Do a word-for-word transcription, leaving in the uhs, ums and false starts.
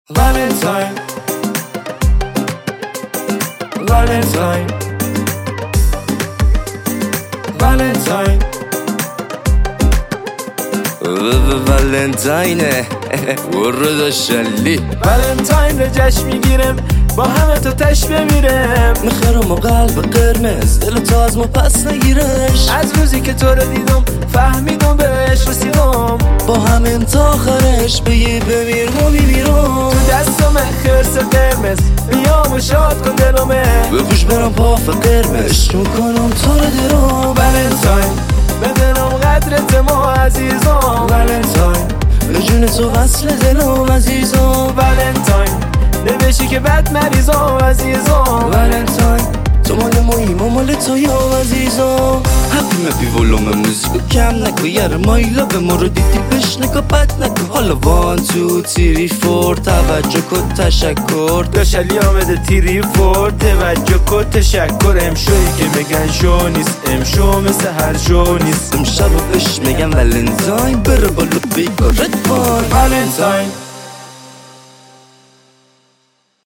Valentine, Valentine, Valentine. ولنتاینه ورد داشلی ولنتاین رو جشن میگیرم، با همه تو تش بمیرم. میخرم و قلب قرمز دل تو از ما پس نگیرش. از روزی که تو رو دیدم فهمیدم بهش رسیدم. با همین تا آخرش بگی بمیر ما میمیرم. تو دستم خرس قرمز بیام و شاد کن دلمه. بپوش برم پاف قرمز میکنم تو رو درم. ولنتاین بدنم قدرت ما عزیزم. ولنتاین به جون تو وصل دلم عزیزم. ولنتاین نبشی که بد مریضم عزیزم. ولنتاین تو مال مایی ما مال تو یا عزیزم. هپی مپی ولوم موزیکو کم نکن یار مایلا به ما رو دیدی بش نگاه بد نکن. حالا وان تو تیری فور توجه کن تشکر. داشلی آمده تیری فور توجه کن تشکر. امشوی که میگن شو نیست امشو مثل هر شو نیست. امشب و بش میگم ولنتاین بره بالا بیگارت بان. ولنتاین